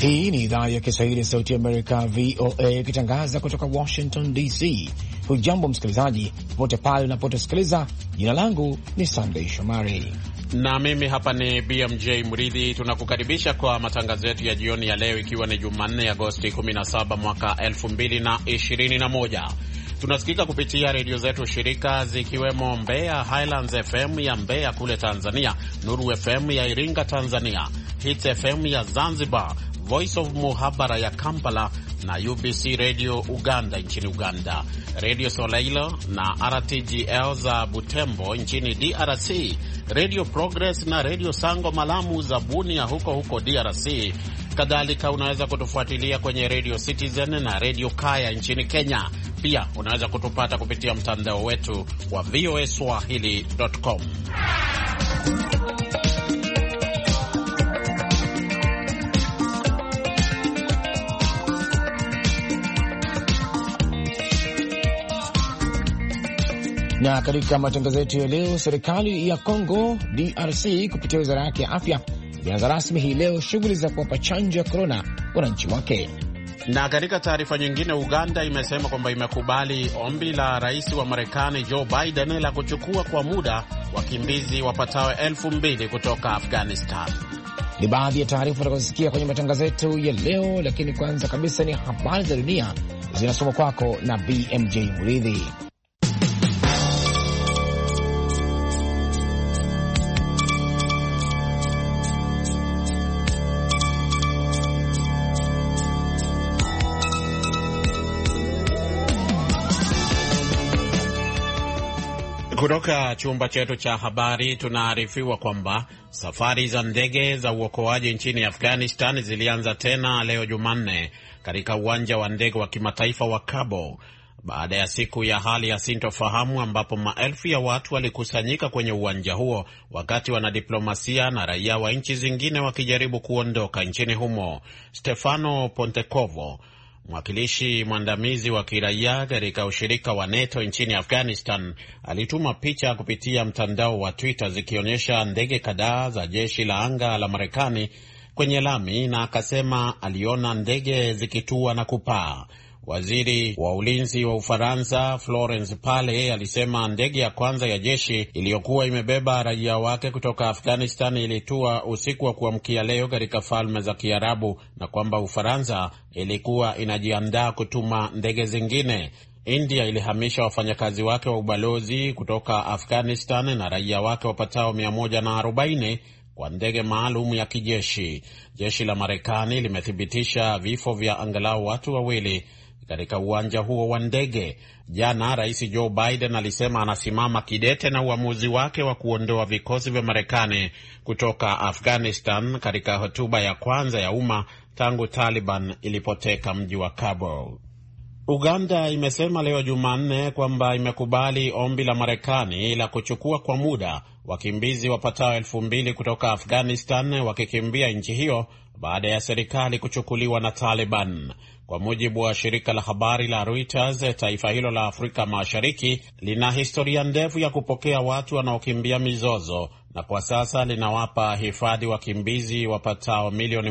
Hii ni idhaa ya Kiswahili ya Sauti ya Amerika, VOA, ikitangaza kutoka Washington DC. Hujambo msikilizaji, popote pale unapotusikiliza. Jina langu ni Sunday Shomari na mimi hapa ni BMJ Mridhi. Tunakukaribisha kwa matangazo yetu ya jioni ya leo, ikiwa ni Jumanne Agosti 17 mwaka 2021. Tunasikika kupitia redio zetu shirika zikiwemo Mbeya Highlands FM ya Mbeya kule Tanzania, Nuru FM ya Iringa Tanzania, Hits FM ya Zanzibar, Voice of Muhabara ya Kampala na UBC Radio Uganda nchini Uganda, Radio Soleilo na RTGL za Butembo nchini DRC, Radio Progress na Radio Sango Malamu za Bunia huko DRC. Kadhalika unaweza kutufuatilia kwenye Radio Citizen na Radio Kaya nchini Kenya. Pia unaweza kutupata kupitia mtandao wetu wa voaswahili.com. Na katika matangazo yetu ya leo, serikali ya Kongo DRC kupitia wizara yake ya afya imeanza rasmi hii leo shughuli za kuwapa chanjo ya korona wananchi wake. Na katika taarifa nyingine, Uganda imesema kwamba imekubali ombi la rais wa Marekani Joe Biden la kuchukua kwa muda wakimbizi wapatao 2,000 kutoka Afghanistan. Ni baadhi ya taarifa tutakazosikia kwenye matangazo yetu ya leo, lakini kwanza kabisa ni habari za dunia zinasoma kwako na BMJ Mridhi. Kutoka chumba chetu cha habari tunaarifiwa kwamba safari za ndege za uokoaji nchini Afghanistan zilianza tena leo Jumanne katika uwanja wa ndege wa kimataifa wa Kabul baada ya siku ya hali ya sintofahamu ambapo maelfu ya watu walikusanyika kwenye uwanja huo wakati wanadiplomasia na raia wa nchi zingine wakijaribu kuondoka nchini humo. Stefano Pontekovo, mwakilishi mwandamizi wa kiraia katika ushirika wa NATO nchini Afghanistan, alituma picha kupitia mtandao wa Twitter zikionyesha ndege kadhaa za jeshi la anga la Marekani kwenye lami, na akasema aliona ndege zikitua na kupaa. Waziri wa ulinzi wa Ufaransa Florence Parly alisema ndege ya kwanza ya jeshi iliyokuwa imebeba raia wake kutoka Afghanistan ilitua usiku wa kuamkia leo katika Falme za Kiarabu, na kwamba Ufaransa ilikuwa inajiandaa kutuma ndege zingine. India ilihamisha wafanyakazi wake wa ubalozi kutoka Afghanistan na raia wake wapatao 140 kwa ndege maalum ya kijeshi. Jeshi la Marekani limethibitisha vifo vya angalau watu wawili katika uwanja huo wa ndege. Jana Rais Joe Biden alisema anasimama kidete na uamuzi wake wa kuondoa vikosi vya Marekani kutoka Afghanistan katika hotuba ya kwanza ya umma tangu Taliban ilipoteka mji wa Kabul. Uganda imesema leo Jumanne kwamba imekubali ombi la Marekani la kuchukua kwa muda wakimbizi wapatao 2,000 kutoka Afghanistan wakikimbia nchi hiyo baada ya serikali kuchukuliwa na Taliban. Kwa mujibu wa shirika la habari la Reuters, taifa hilo la Afrika Mashariki lina historia ndefu ya kupokea watu wanaokimbia mizozo, na kwa sasa linawapa hifadhi wakimbizi wapatao milioni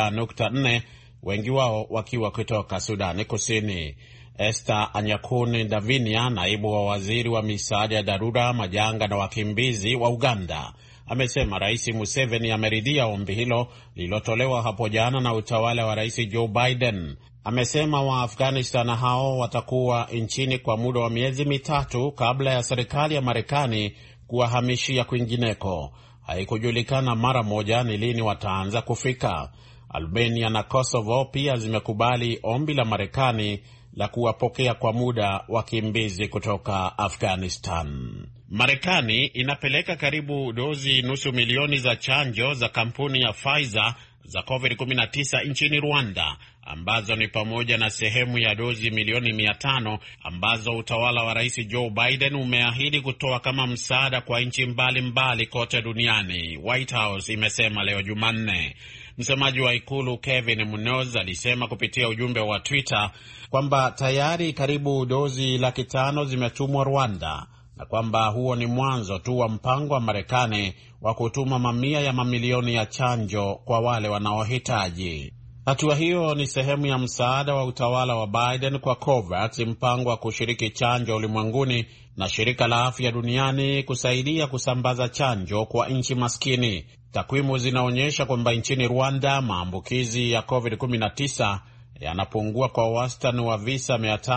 1.4, wengi wao wakiwa kutoka Sudani Kusini. Esther Anyakuni Davinia, naibu wa waziri wa misaada ya dharura, majanga na wakimbizi wa Uganda, amesema Rais Museveni ameridhia ombi hilo lililotolewa hapo jana na utawala wa Rais Joe Biden. Amesema Waafghanistan hao watakuwa nchini kwa muda wa miezi mitatu kabla ya serikali ya Marekani kuwahamishia kwingineko. Haikujulikana mara moja ni lini wataanza kufika. Albania na Kosovo pia zimekubali ombi la Marekani la kuwapokea kwa muda wakimbizi kutoka Afghanistan. Marekani inapeleka karibu dozi nusu milioni za chanjo za kampuni ya Pfizer za COVID-19 nchini Rwanda, ambazo ni pamoja na sehemu ya dozi milioni 500 ambazo utawala wa Rais Joe Biden umeahidi kutoa kama msaada kwa nchi mbalimbali kote duniani, White House imesema leo Jumanne. Msemaji wa ikulu Kevin Munoz alisema kupitia ujumbe wa Twitter kwamba tayari karibu dozi 500,000 zimetumwa Rwanda, na kwamba huo ni mwanzo tu wa mpango wa Marekani wa kutuma mamia ya mamilioni ya chanjo kwa wale wanaohitaji. Hatua hiyo ni sehemu ya msaada wa utawala wa Biden kwa COVAX, mpango wa kushiriki chanjo ulimwenguni na shirika la afya duniani kusaidia kusambaza chanjo kwa nchi maskini. Takwimu zinaonyesha kwamba nchini Rwanda maambukizi ya COVID-19 yanapungua kwa wastani wa visa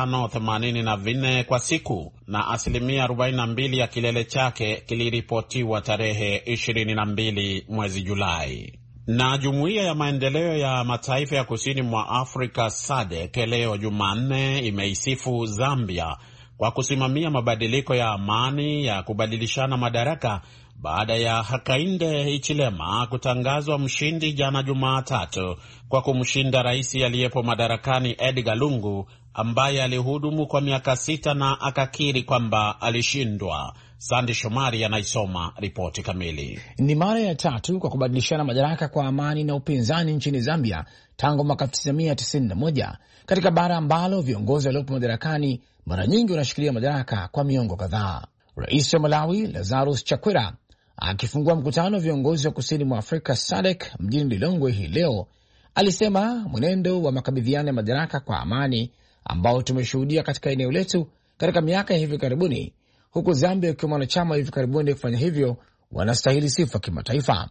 584 kwa siku, na asilimia 42 ya kilele chake kiliripotiwa tarehe 22 mwezi Julai. Na jumuiya ya maendeleo ya mataifa ya kusini mwa Afrika SADC leo Jumanne imeisifu Zambia kwa kusimamia mabadiliko ya amani ya kubadilishana madaraka baada ya Hakainde Hichilema kutangazwa mshindi jana Jumatatu kwa kumshinda rais aliyepo madarakani Edgar Lungu ambaye alihudumu kwa miaka 6 na akakiri kwamba alishindwa. Sandi Shomari anaisoma ripoti kamili. Ni mara ya 3 kwa kubadilishana madaraka kwa amani na upinzani nchini Zambia tangu mwaka 1991, katika bara ambalo viongozi waliopo madarakani mara nyingi wanashikilia madaraka kwa miongo kadhaa. Rais wa Malawi Lazarus Chakwera akifungua mkutano wa viongozi wa kusini mwa Afrika SADC mjini Lilongwe hii leo alisema mwenendo wa makabidhiano ya madaraka kwa amani ambao tumeshuhudia katika eneo letu katika miaka ya hivi karibuni, huku Zambia ikiwa mwanachama hivi karibuni kufanya hivyo, wanastahili sifa kimataifa.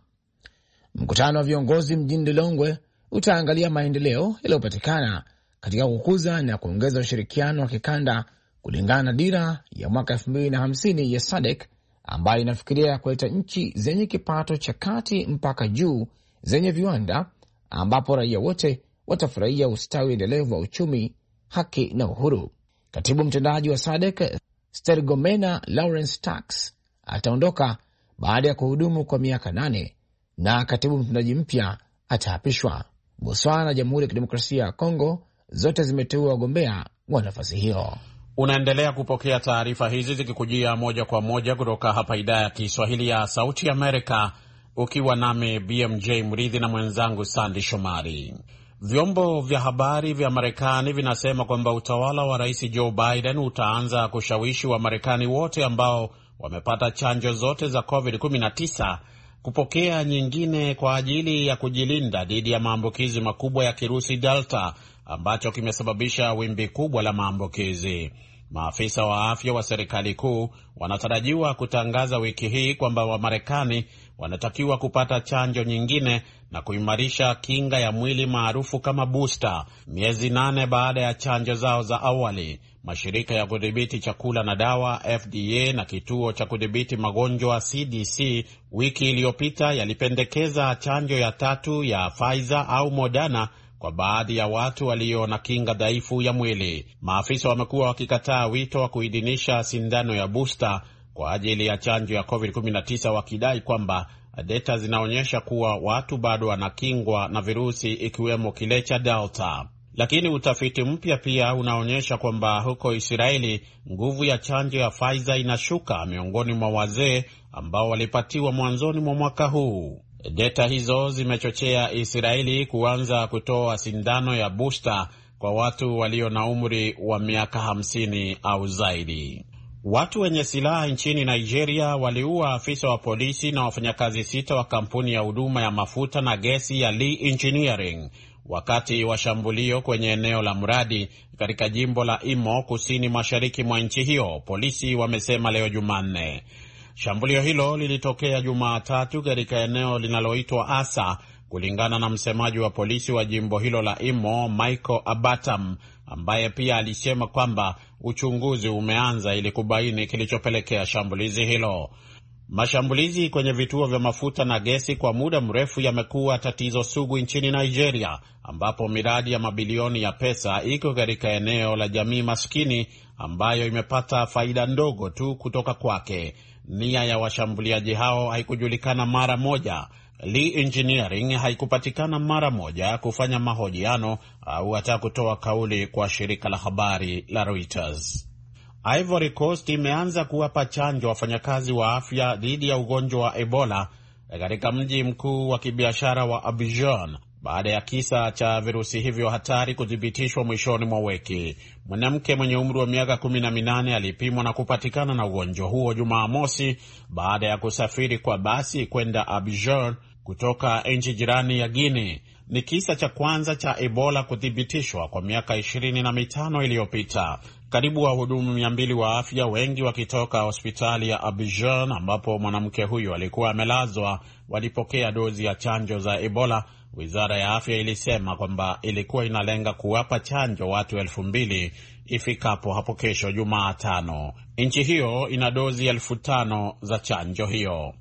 Mkutano wa viongozi mjini Lilongwe utaangalia maendeleo yaliyopatikana katika kukuza na kuongeza ushirikiano wa kikanda kulingana na dira ya mwaka 2050 ya SADC ambayo inafikiria kuleta nchi zenye kipato cha kati mpaka juu zenye viwanda ambapo raia wote watafurahia ustawi endelevu wa uchumi, haki na uhuru. Katibu mtendaji wa SADC Stergomena Lawrence Tax ataondoka baada ya kuhudumu kwa miaka 8 na katibu mtendaji mpya ataapishwa. Botswana na Jamhuri ya Kidemokrasia ya Kongo zote zimeteua wagombea wa nafasi hiyo. Unaendelea kupokea taarifa hizi zikikujia moja kwa moja kutoka hapa idhaa ya Kiswahili ya Sauti Amerika, ukiwa nami BMJ Mridhi na mwenzangu Sandi Shomari. Vyombo vya habari vya Marekani vinasema kwamba utawala wa Rais Joe Biden utaanza kushawishi wa Marekani wote ambao wamepata chanjo zote za COVID-19 kupokea nyingine kwa ajili ya kujilinda dhidi ya maambukizi makubwa ya kirusi Delta ambacho kimesababisha wimbi kubwa la maambukizi. Maafisa wa afya wa serikali kuu wanatarajiwa kutangaza wiki hii kwamba Wamarekani wanatakiwa kupata chanjo nyingine na kuimarisha kinga ya mwili maarufu kama booster, miezi 8 baada ya chanjo zao za awali. Mashirika ya kudhibiti chakula na dawa FDA na kituo cha kudhibiti magonjwa CDC wiki iliyopita yalipendekeza chanjo ya 3 ya Pfizer au Moderna kwa baadhi ya watu walio na kinga dhaifu ya mwili. Maafisa wamekuwa wakikataa wito wa kuidhinisha sindano ya booster kwa ajili ya chanjo ya COVID-19 wakidai kwamba data zinaonyesha kuwa watu bado wanakingwa na virusi ikiwemo kile cha Delta. Lakini utafiti mpya pia unaonyesha kwamba huko Israeli nguvu ya chanjo ya Pfizer inashuka miongoni mwa wazee ambao walipatiwa mwanzoni mwa mwaka huu. Data hizo zimechochea Israeli kuanza kutoa sindano ya booster kwa watu walio na umri wa miaka 50 au zaidi. Watu wenye silaha nchini Nigeria waliua afisa wa polisi na wafanyakazi 6 wa kampuni ya huduma ya mafuta na gesi ya Lee Engineering wakati wa shambulio kwenye eneo la mradi katika jimbo la Imo kusini mashariki mwa nchi hiyo, polisi wamesema leo Jumanne. Shambulio hilo lilitokea Jumatatu katika eneo linaloitwa Asa, kulingana na msemaji wa polisi wa jimbo hilo la Imo, Michael Abatam, ambaye pia alisema kwamba uchunguzi umeanza ili kubaini kilichopelekea shambulizi hilo. Mashambulizi kwenye vituo vya mafuta na gesi kwa muda mrefu yamekuwa tatizo sugu nchini Nigeria, ambapo miradi ya mabilioni ya pesa iko katika eneo la jamii maskini ambayo imepata faida ndogo tu kutoka kwake. Nia ya washambuliaji hao haikujulikana mara moja. Lee Engineering haikupatikana mara moja kufanya mahojiano au hata kutoa kauli kwa shirika la habari la Reuters. Ivory Coast imeanza kuwapa chanjo wafanyakazi wa afya dhidi ya ugonjwa wa Ebola katika mji mkuu wa kibiashara wa Abidjan baada ya kisa cha virusi hivyo hatari kuthibitishwa mwishoni mwa wiki. Mwanamke mwenye umri wa miaka 18 alipimwa na kupatikana na ugonjwa huo Jumamosi baada ya kusafiri kwa basi kwenda Abidjan kutoka nchi jirani ya Guinea. ni kisa cha kwanza cha Ebola kuthibitishwa kwa miaka 25 iliyopita. Karibu wahudumu 200 wa afya, wengi wakitoka hospitali ya Abidjan ambapo mwanamke huyo alikuwa amelazwa, walipokea dozi ya chanjo za Ebola. Wizara ya afya ilisema kwamba ilikuwa inalenga kuwapa chanjo watu 2,000 ifikapo hapo kesho Jumatano. Nchi hiyo ina dozi 5,000 za chanjo hiyo.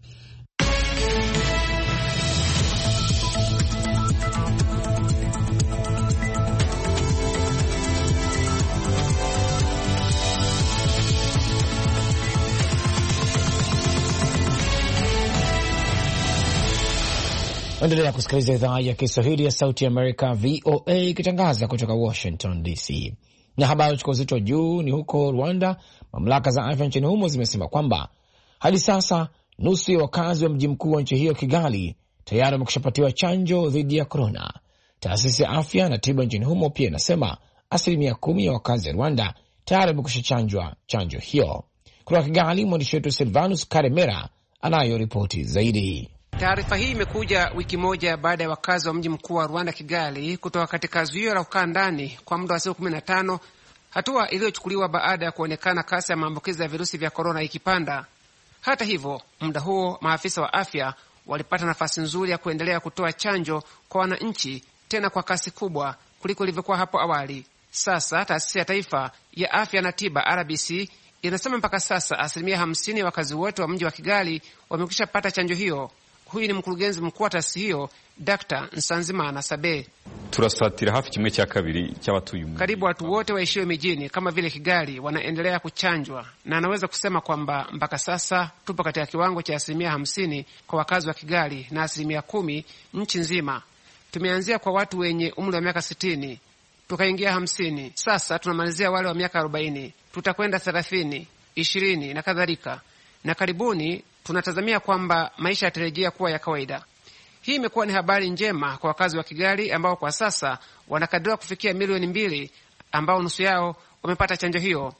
Endelea kusikiliza idhaa ya Kiswahili ya Sauti Amerika, VOA, ikitangaza kutoka Washington DC. Na habari chukua uzito juu ni huko Rwanda. Mamlaka za afya nchini humo zimesema kwamba hadi sasa nusu ya wakazi wa mji mkuu wa nchi hiyo Kigali tayari wamekushapatiwa chanjo dhidi ya korona. Taasisi ya afya na tiba nchini humo pia inasema 10% ya wakazi wa Rwanda tayari wamekusha chanjwa chanjo hiyo. Kutoka Kigali, mwandishi wetu Silvanus Karemera anayo ripoti zaidi. Taarifa hii imekuja wiki moja baada ya wakazi wa mji mkuu wa Rwanda, Kigali, kutoka katika zuio la kukaa ndani kwa muda wa siku 15, hatua iliyochukuliwa baada ya kuonekana kasi ya maambukizi ya virusi vya korona ikipanda. Hata hivyo, muda huo maafisa wa afya walipata nafasi nzuri ya kuendelea kutoa chanjo kwa wananchi, tena kwa kasi kubwa kuliko ilivyokuwa hapo awali. Sasa taasisi ya taifa ya afya na tiba RBC inasema mpaka sasa 50% ya wakazi wote wa mji wa Kigali wamekwisha pata chanjo hiyo. Huyu ni mkurugenzi mkuu wa taasisi hiyo, Dr. Nsanzimana Sabe. Turasatira hafi kimwe cha kabiri cy'abatuye umujyi. Karibu watu wote waishio mijini kama vile Kigali wanaendelea kuchanjwa, na anaweza kusema kwamba mpaka sasa tupo katika kiwango cha 50% kwa wakazi wa Kigali na 10% nchi nzima. Tumeanzia kwa watu wenye umri wa miaka 60, tukaingia 50. Sasa tunamalizia wale wa miaka 40, tutakwenda 30, 20 na kadhalika. Na karibuni tunatazamia kwamba maisha yatarejea kuwa ya kawaida. Hii imekuwa ni habari njema kwa wakazi wa Kigali ambao kwa sasa wanakadiriwa kufikia milioni 2 ambao nusu yao wamepata chanjo hiyo.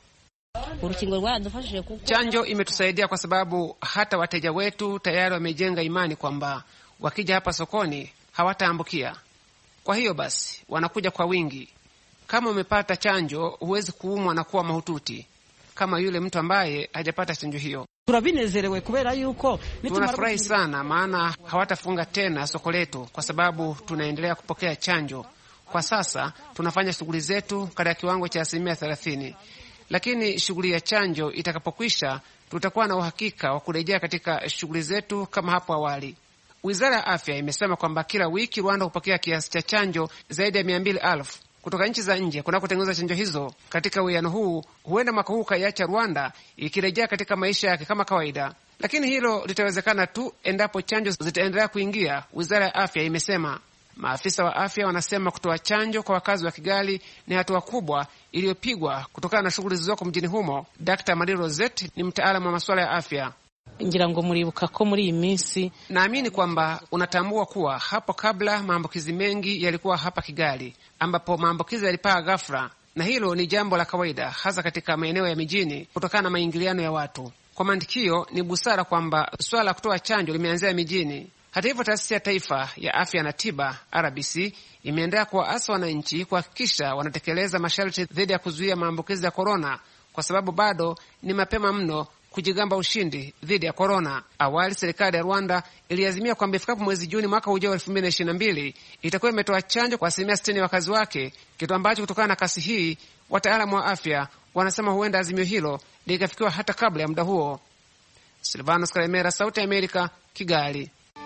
Chanjo imetusaidia kwa sababu hata wateja wetu tayari wamejenga imani kwamba wakija hapa sokoni hawataambukia. Kwa hiyo basi wanakuja kwa wingi. Kama umepata chanjo huwezi kuumwa na kuwa mahututi kama yule mtu ambaye hajapata chanjo hiyo. Tunafurahi sana maana hawatafunga tena soko letu kwa sababu tunaendelea kupokea chanjo. Kwa sasa tunafanya shughuli zetu katika kiwango cha 30%, lakini shughuli ya chanjo itakapokwisha tutakuwa na uhakika wa kurejea katika shughuli zetu kama hapo awali. Wizara ya afya imesema kwamba kila wiki Rwanda hupokea kiasi cha chanjo zaidi ya 200,000 kutoka nchi za nje kunakotengeneza chanjo hizo. Katika uwiano huu, huenda mwaka huu kaiacha Rwanda ikirejea katika maisha yake kama kawaida, lakini hilo litawezekana tu endapo chanjo zitaendelea kuingia, wizara ya afya imesema. Maafisa wa afya wanasema kutoa chanjo kwa wakazi wa Kigali ni hatua kubwa iliyopigwa kutokana na shughuli zilizoko mjini humo. Dr. Marie Rosette ni mtaalamu wa masuala ya afya. Ngira ngo muribuka ko muri iyi minsi, naamini kwamba unatambua kuwa hapo kabla maambukizi mengi yalikuwa hapa Kigali, ambapo maambukizi yalipaa ghafla, na hilo ni jambo la kawaida hasa katika maeneo ya mijini kutokana na maingiliano ya watu. Kwa mantikio, ni busara kwamba swala la kutoa chanjo limeanzia mijini. Hata hivyo, taasisi ya taifa ya afya na tiba RBC imeendelea kuwaasa wananchi kuhakikisha wanatekeleza masharti dhidi ya kuzuia maambukizi ya korona, kwa sababu bado ni mapema mno kujigamba ushindi dhidi ya korona. Awali serikali ya Rwanda iliazimia kwamba ifikapo mwezi Juni mwaka ujao 2022 itakuwa imetoa chanjo kwa 60% ya wakazi wake, kitu ambacho kutokana na kasi hii wataalamu wa afya wanasema huenda azimio hilo likafikiwa hata kabla ya muda huo. Silvanus Karemera, Sauti ya Amerika, Kigali.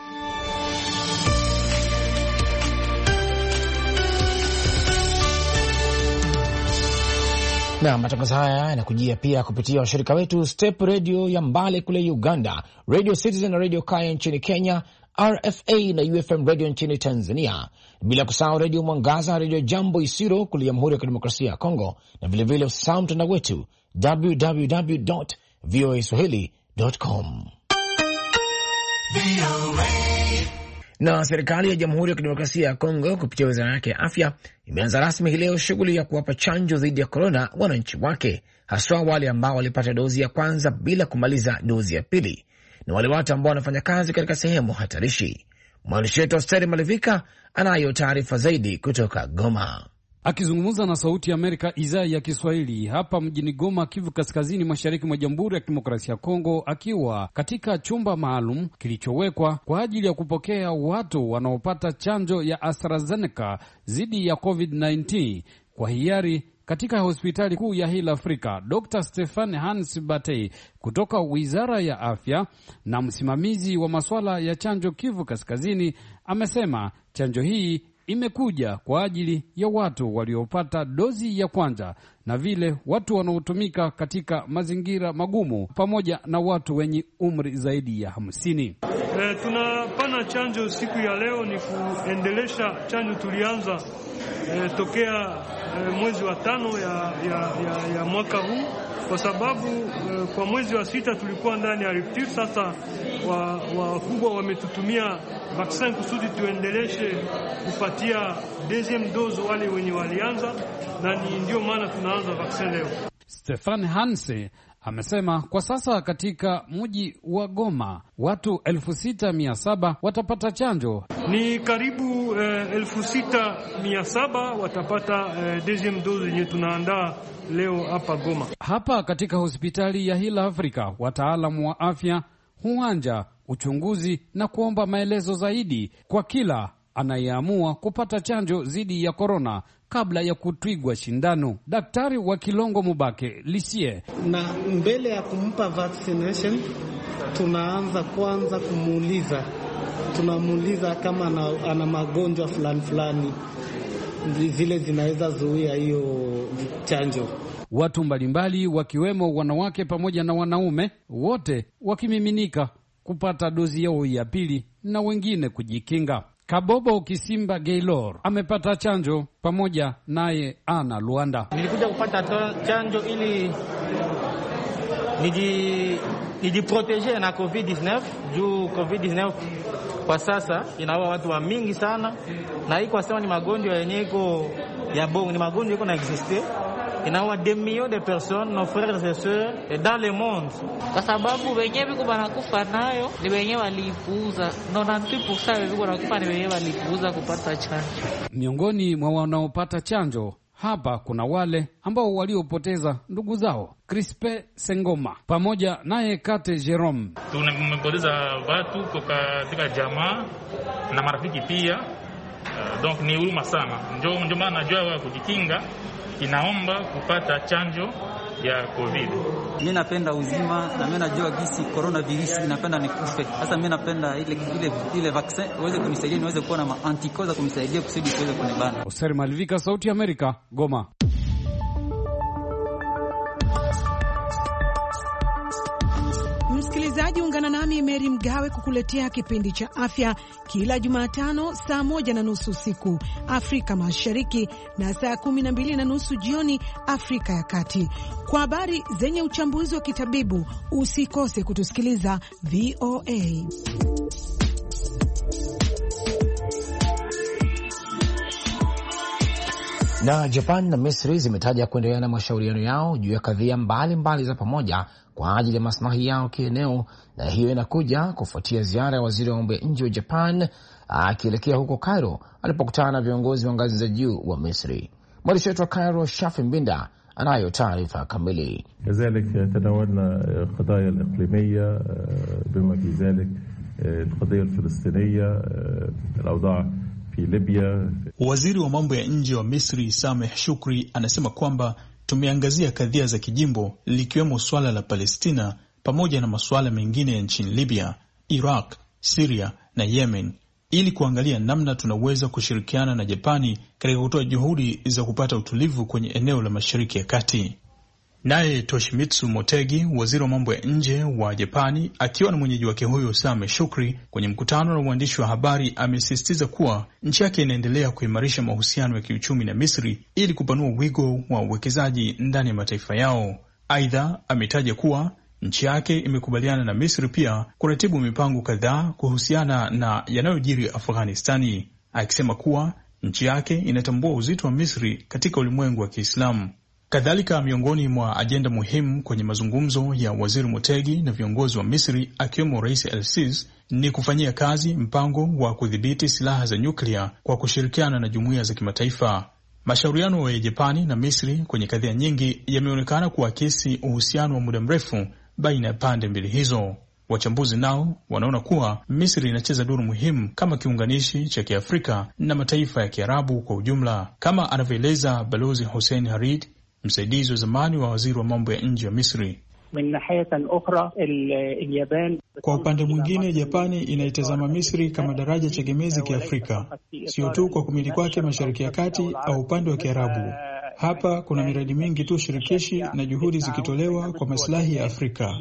Na matangazo haya yanakujia pia kupitia washirika wetu Step Radio ya Mbale kule Uganda, Radio Citizen na Radio Kaya nchini Kenya, RFA na UFM Radio nchini Tanzania, bila kusahau Radio Mwangaza, Radio Jambo Isiro kule Jamhuri ya Kidemokrasia ya Kongo, na vilevile usahau mtandao wetu www.voaswahili.com. Na serikali ya Jamhuri ya Kidemokrasia ya Kongo kupitia wizara yake ya afya imeanza rasmi hii leo shughuli ya kuwapa chanjo dhidi ya korona wananchi wake, haswa wale ambao walipata dozi ya kwanza bila kumaliza dozi ya pili na wale watu ambao wanafanya kazi katika sehemu hatarishi. Mwandishi wetu Osteri Malivika anayo taarifa zaidi kutoka Goma. Akizungumza na Sauti ya Amerika idhaa ya Kiswahili hapa mjini Goma, Kivu Kaskazini, mashariki mwa Jamhuri ya Kidemokrasia ya Kongo, akiwa katika chumba maalum kilichowekwa kwa ajili ya kupokea watu wanaopata chanjo ya AstraZeneca dhidi ya COVID-19 kwa hiari katika hospitali kuu ya Hill Africa, Dr. Stefan Hans Batey kutoka Wizara ya Afya na msimamizi wa masuala ya chanjo Kivu Kaskazini amesema chanjo hii imekuja kwa ajili ya watu waliopata dozi ya kwanza na vile watu wanaotumika katika mazingira magumu pamoja na watu wenye umri zaidi ya 50. Tunapana chanjo siku ya leo ni kuendelesha chanjo tulianza tokea mwezi wa 5 ya mwaka huu, kwa sababu kwa mwezi wa 6 tulikuwa ndani ya rupture. Sasa wakubwa wametutumia vaccine kusudi tuendeleshe kupatia deuxième dose wale wenye walianza, na ndio maana tunaanza vaccine leo. Stefan Hanse amesema kwa sasa katika mji wa Goma watu 6,700 watapata chanjo. Ni karibu 6,700 watapata deuxième dose yenye tunaandaa leo hapa Goma. Hapa katika hospitali ya Hill Africa wataalamu wa afya huanja uchunguzi na kuomba maelezo zaidi kwa kila anayeamua kupata chanjo dhidi ya korona kabla ya kutwigwa shindano. Daktari wa Kilongo Mubake Lisie: na mbele ya kumpa vaccination tunaanza kwanza tunamuuliza kama ana magonjwa fulani zile zinaweza zuia hiyo chanjo. Watu mbalimbali wakiwemo wanawake pamoja na wanaume wote wakimiminika kupata dozi yao ya pili na wengine kujikinga. Kabobo Kisimba Gaylor amepata chanjo pamoja naye Ana Luanda. Nilikuja kupata chanjo ili nijiprotege na COVID-19 juu COVID-19 kwa sasa inaua watu wa mingi sana, na hii kwa sema ni magonjwa yenye iko ya bongo, ni magonjwa iko na existe, inaua des millions de personnes, nos frères et sœurs et dans le monde. Kwa sababu wenyewe biko banakufa nayo ni wenyewe walipuuza. 90% biko banakufa ni wenyewe walipuuza kupata chanjo. Miongoni mwa wanaopata chanjo hapa kuna wale ambao waliopoteza ndugu zao. Crispe Sengoma pamoja naye Kate Jerome: tumepoteza watu katika jamaa na marafiki pia, donc ni huruma sana. Ndio maana najua kujikinga inaomba kupata chanjo ya COVID. Mimi napenda uzima na mimi najua gisi coronavirus inapenda nikufe. Sasa mimi napenda ile vaccine uweze kunisaidia niweze kuwa na antikoza kumsaidia kusudi kuweze kunibana. Osteri Malivika, Sauti ya Amerika, Goma. Msikilizaji, ungana nami Mary Mgawe kukuletea kipindi cha afya kila Jumatano saa 1:30 usiku Afrika Mashariki na saa 12:30 jioni Afrika ya Kati. Kwa habari zenye uchambuzi wa kitabibu, usikose kutusikiliza VOA. Na Japan na Misri zimetaja kuendelea na mashauriano yao juu ya kadhia mbalimbali za pamoja kwa ajili ya maslahi yao kieneo, na hiyo inakuja kufuatia ziara ya waziri wa mambo ya nje wa Japan akielekea huko Cairo alipokutana na viongozi wa ngazi za juu wa Misri. Mwandishi wetu wa Cairo, Shafi Mbinda, anayo taarifa kamili. كذلك تناولنا القضايا الإقليمية بما في ذلك القضية الفلسطينية الأوضاع في ليبيا. Waziri wa mambo ya nje wa Misri Sameh Shukri anasema kwamba tumeangazia kadhia za kijimbo likiwemo swala la Palestina pamoja na masuala mengine ya nchini Libya, Iraq, Syria na Yemen ili kuangalia namna tunaweza kushirikiana na Japani katika kutoa juhudi za kupata utulivu kwenye eneo la Mashariki ya Kati. Naye Toshimitsu Motegi, waziri wa mambo ya nje wa Japani, akiwa na mwenyeji wake huyo Sameh Shukri kwenye mkutano na waandishi wa habari, amesisitiza kuwa nchi yake inaendelea kuimarisha mahusiano ya kiuchumi na Misri ili kupanua wigo wa uwekezaji ndani ya mataifa yao. Aidha, ametaja kuwa nchi yake imekubaliana na Misri pia kuratibu mipango kadhaa kuhusiana na yanayojiri Afghanistani, akisema kuwa nchi yake inatambua uzito wa Misri katika ulimwengu wa Kiislamu. Kadhalika, miongoni mwa ajenda muhimu kwenye mazungumzo ya Waziri Motegi na viongozi wa Misri akiwemo Rais El-Sisi ni kufanyia kazi mpango wa kudhibiti silaha za nyuklia kwa kushirikiana na jumuiya za kimataifa. Mashauriano ya Japani na Misri kwenye kadhia nyingi yameonekana kuakisi uhusiano wa muda mrefu baina ya pande mbili hizo. Wachambuzi nao wanaona kuwa Misri inacheza duru muhimu kama kiunganishi cha Kiafrika na mataifa ya Kiarabu kwa ujumla, kama anavyoeleza Balozi Hussein Harid, msaidizi wa zamani wa waziri wa mambo ya nje wa Misri. Kwa upande mwingine, Japani inaitazama Misri kama daraja tegemezi Kiafrika, sio tu kwa kumiliki kwake Mashariki ya Kati au upande wa Kiarabu. Hapa kuna miradi mingi tu shirikishi na juhudi zikitolewa kwa maslahi ya Afrika.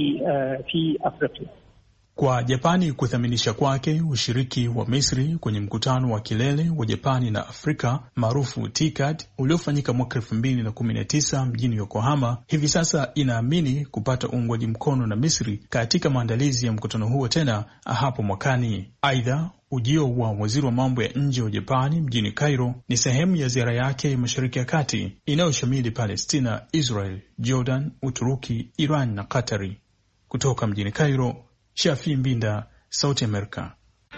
Kwa Japani kuthaminisha kwake ushiriki wa Misri kwenye mkutano wa kilele wa Japani na Afrika maarufu TICAD uliofanyika mwaka 2019 mjini Yokohama, hivi sasa inaamini kupata uungwaji mkono na Misri katika maandalizi ya mkutano huo tena hapo mwakani. Aidha, ujio wa waziri wa mambo ya nje wa Japani mjini Cairo ni sehemu ya ziara yake ya Mashariki ya Kati inayoshamili Palestina, Israel, Jordan, Uturuki, Iran na Katari. Kutoka mjini Cairo, Shafi Mbinda, Sauti Amerika.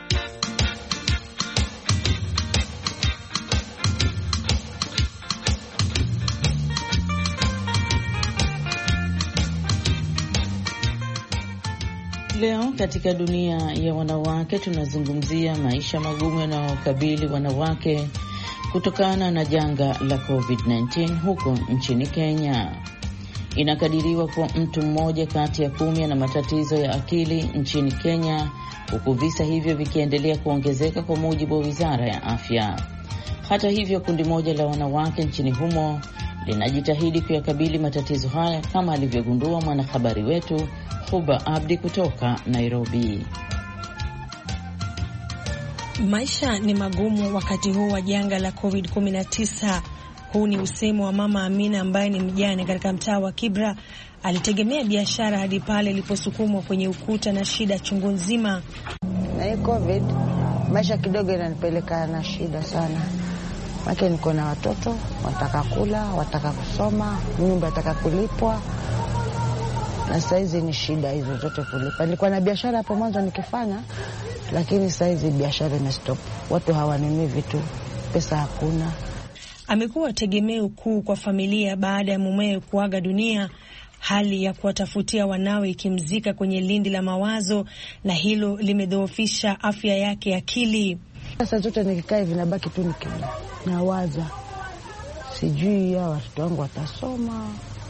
Leo katika dunia ya wanawake tunazungumzia maisha magumu yanayokabili wanawake kutokana na janga la COVID-19 huko nchini Kenya. Inakadiriwa kuwa mtu mmoja kati ya 10 ana matatizo ya akili nchini Kenya, huku visa hivyo vikiendelea kuongezeka kwa mujibu wa Wizara ya Afya. Hata hivyo, kundi moja la wanawake nchini humo linajitahidi kuyakabili matatizo haya, kama alivyogundua mwanahabari wetu Huba Abdi kutoka Nairobi. Maisha ni magumu wakati huu wa janga la COVID-19. Huu ni usemo wa Mama Amina ambaye ni mjane katika mtaa wa Kibra. Alitegemea biashara hadi pale iliposukumwa kwenye ukuta na shida chungu nzima. Na hii COVID, maisha kidogo inanipeleka na shida sana. Maki niko na watoto, wataka kula, wataka kusoma, nyumba wataka kulipwa. Na saizi ni shida hizo zote kulipa. Nilikuwa na biashara hapo mwanzo nikifanya, lakini saizi biashara imestop. Watu hawanunui vitu, pesa hakuna. Amekuwa tegemeo kuu kwa familia baada ya mumewe kuaga dunia, hali ya kuwatafutia wanawe ikimzika kwenye lindi la mawazo, na hilo limedhoofisha afya yake akili. Sasa zote nikikaa hivi nabaki tu nawaza, sijui ya watoto wangu watasoma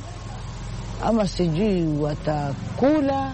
ama sijui watakula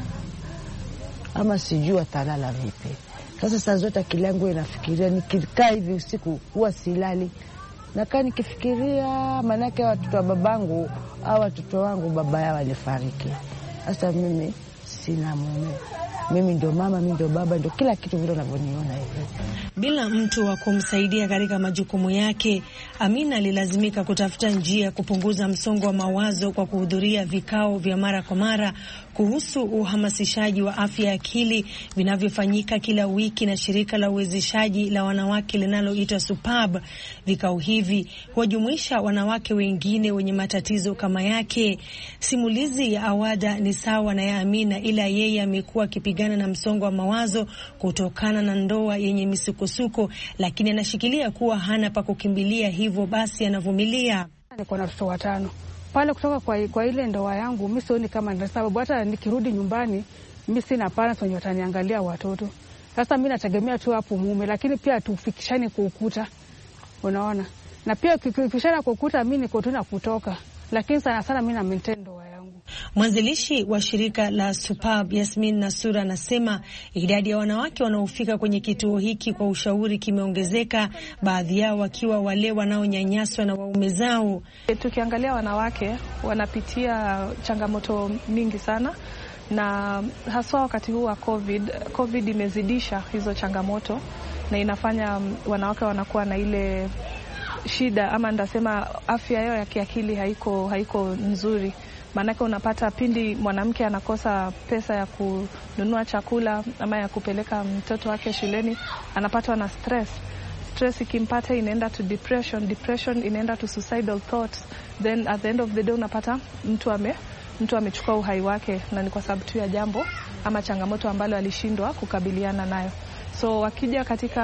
ama sijui watalala vipi. Sasa saa zote akili yangu inafikiria, nikikaa hivi usiku huwa silali. Nakaa nikifikiria, manake watoto wa babangu au watoto wangu baba yao walifariki. Sasa mimi sina mume. Mimi ndo mama, mimi ndo baba, ndo kila kitu vile unavyoniona hivi. Bila mtu wa kumsaidia katika majukumu yake, Amina alilazimika kutafuta njia kupunguza msongo wa mawazo kwa kuhudhuria vikao vya mara kwa mara kuhusu uhamasishaji wa afya ya akili vinavyofanyika kila wiki na shirika la uwezeshaji la wanawake linaloitwa SUPAB. Vikao hivi huwajumuisha wanawake wengine wenye matatizo kama yake. Simulizi ya Awada ni sawa na ya Amina, ila yeye amekuwa akipigana na msongo wa mawazo kutokana na ndoa yenye misukosuko, lakini anashikilia kuwa hana pa kukimbilia, hivyo basi anavumilia. Niko na watoto 5. Pale kutoka kwa ile ndoa yangu, mimi sioni kama ndio sababu hata nikirudi nyumbani mimi sina parents wenye wataniangalia watoto. Sasa mimi nategemea tu hapo mume, lakini pia tufikishane kwa ukuta. Unaona? Na pia kufikishana kwa ukuta mimi niko tu na kutoka. Lakini sana sana mimi na maintain ndoa yangu. Mwanzilishi wa shirika la SUPAB Yasmin Nasura anasema idadi ya wanawake wanaofika kwenye kituo hiki kwa ushauri kimeongezeka, baadhi yao wakiwa wale wanaonyanyaswa na waume zao. Tukiangalia wanawake wanapitia changamoto mingi sana, na haswa wakati huu wa COVID imezidisha hizo changamoto na inafanya wanawake wanakuwa na ile shida, ama ndasema afya yao ya kiakili haiko nzuri. Maanake unapata pindi mwanamke anakosa pesa ya kununua chakula ama ya kupeleka mtoto wake shuleni, anapatwa na stress. stress ikimpata inaenda to depression inaenda to suicidal thoughts, then at the end of the day unapata mtu amechukua uhai wake, na ni kwa sababu tu ya jambo ama changamoto ambalo alishindwa kukabiliana nayo. So wakija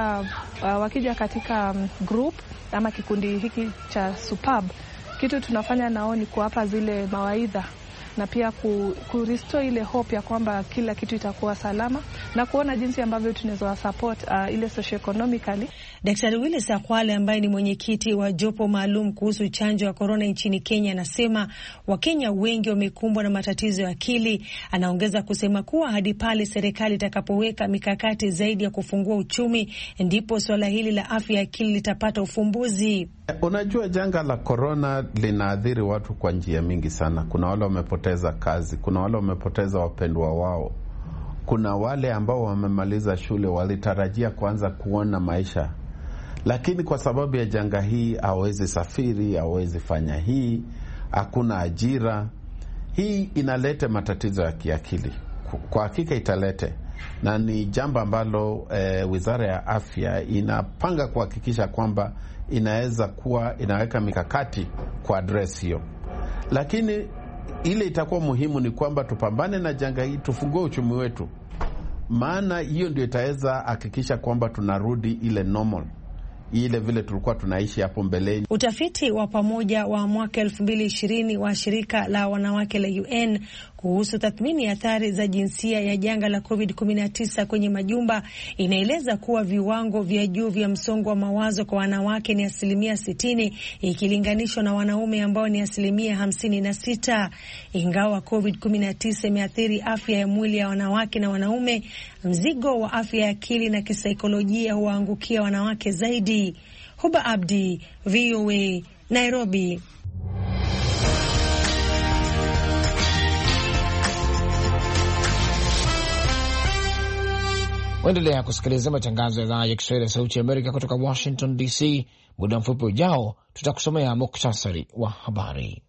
katika group ama kikundi hiki cha Superb, kitu tunafanya nao ni kuwapa zile mawaidha na pia kurestore ile hope ya kwamba kila kitu itakuwa salama, na kuona jinsi ambavyo tunaweza support ile socio-economically. Daktari Willis Akwale ambaye ni mwenyekiti wa jopo maalum kuhusu chanjo ya corona nchini Kenya anasema Wakenya wengi wamekumbwa na matatizo ya akili. Anaongeza kusema kuwa hadi pale serikali itakapoweka mikakati zaidi ya kufungua uchumi ndipo swala hili la afya ya akili litapata ufumbuzi. Unajua, janga la corona linaathiri watu kwa njia mingi sana. Kuna wale wamepoteza kazi, kuna wale wamepoteza wapendwa wao, kuna wale ambao wamemaliza shule walitarajia kuanza kuona maisha, lakini kwa sababu ya janga hii hawezi safiri, hawezi fanya hii, hakuna ajira. Hii inaleta matatizo ya kiakili, kwa hakika italete, na ni jambo ambalo Wizara ya Afya inapanga kuhakikisha kwamba inaweza kuwa inaweka mikakati kwa address hiyo. Lakini ile itakuwa muhimu ni kwamba tupambane na janga hii, tufungue uchumi wetu, maana hiyo ndio itaweza hakikisha kwamba tunarudi ile normal, ile vile tulikuwa tunaishi hapo mbeleni. Utafiti wa pamoja wa mwaka 2020 wa shirika la wanawake la UN kuhusu tathmini ya athari za jinsia ya janga la COVID-19 kwenye majumba inaeleza kuwa viwango vya juu vya msongo wa mawazo kwa wanawake ni 60% ikilinganishwa na wanaume ambao ni 56%. Ingawa COVID-19 imeathiri afya ya mwili ya wanawake na wanaume, mzigo wa afya ya akili na kisaikolojia huangukia wanawake zaidi. Huba Abdi, VOA, Nairobi. Waendelea kusikiliza matangazo ya idhaa ya Kiswahili ya Sauti ya Amerika kutoka Washington DC. Muda mfupi ujao tutakusomea muktasari wa habari.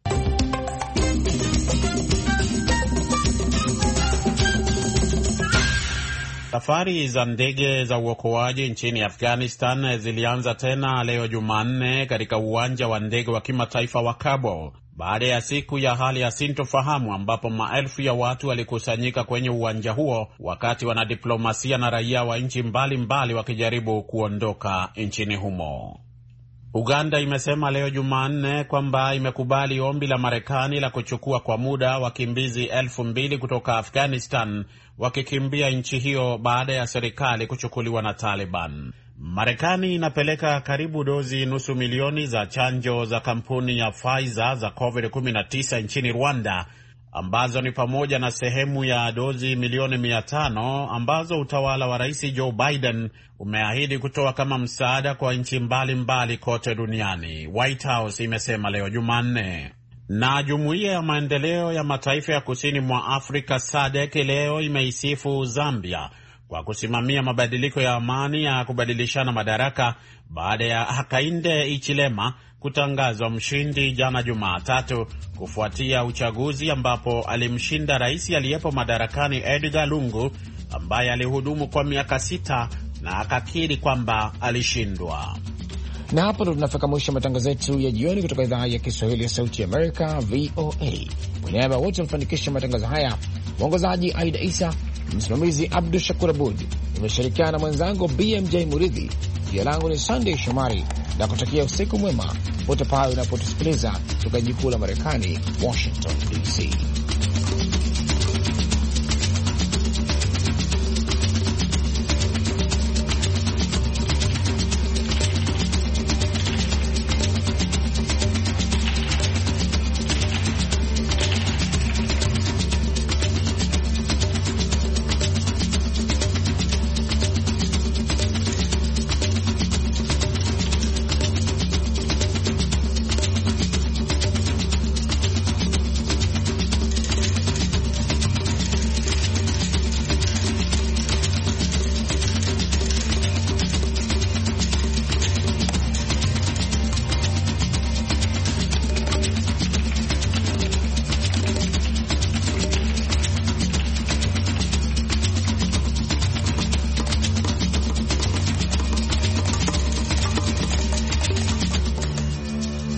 Safari za ndege za uokoaji nchini Afghanistan zilianza tena leo Jumanne katika uwanja wa ndege wa kimataifa wa Kabul baada ya siku ya hali ya sintofahamu ambapo maelfu ya watu walikusanyika kwenye uwanja huo wakati wanadiplomasia na raia wa nchi mbalimbali wakijaribu kuondoka nchini humo. Uganda imesema leo Jumanne kwamba imekubali ombi la Marekani la kuchukua kwa muda wakimbizi 2,000 kutoka Afghanistan wakikimbia nchi hiyo baada ya serikali kuchukuliwa na Taliban. Marekani inapeleka karibu dozi 500,000 za chanjo za kampuni ya Pfizer za COVID-19 nchini Rwanda, ambazo ni pamoja na sehemu ya dozi 500,000 ambazo utawala wa Rais Joe Biden umeahidi kutoa kama msaada kwa nchi mbalimbali kote duniani, White House imesema leo Jumanne. Na Jumuiya ya Maendeleo ya Mataifa ya Kusini mwa Afrika SADC leo imeisifu Zambia kwa kusimamia mabadiliko ya amani ya kubadilishana madaraka baada ya Hakainde Hichilema kutangazwa mshindi jana Jumatatu kufuatia uchaguzi ambapo alimshinda rais aliyepo madarakani Edgar Lungu ambaye alihudumu kwa miaka 6 na akakiri kwamba alishindwa. Na hapo ndo tunafika mwisho matangazo yetu ya jioni kutoka idhaa ya Kiswahili ya Sauti ya Amerika, VOA. Kwa niaba wote wamefanikisha matangazo haya, mwongozaji Aida Isa, msimamizi Abdu Shakur Abud, nimeshirikiana na mwenzangu BMJ Muridhi. Jina langu ni Sunday Shomari na kutakia usiku mwema pote pale unapotusikiliza kutoka jikuu la Marekani, Washington DC.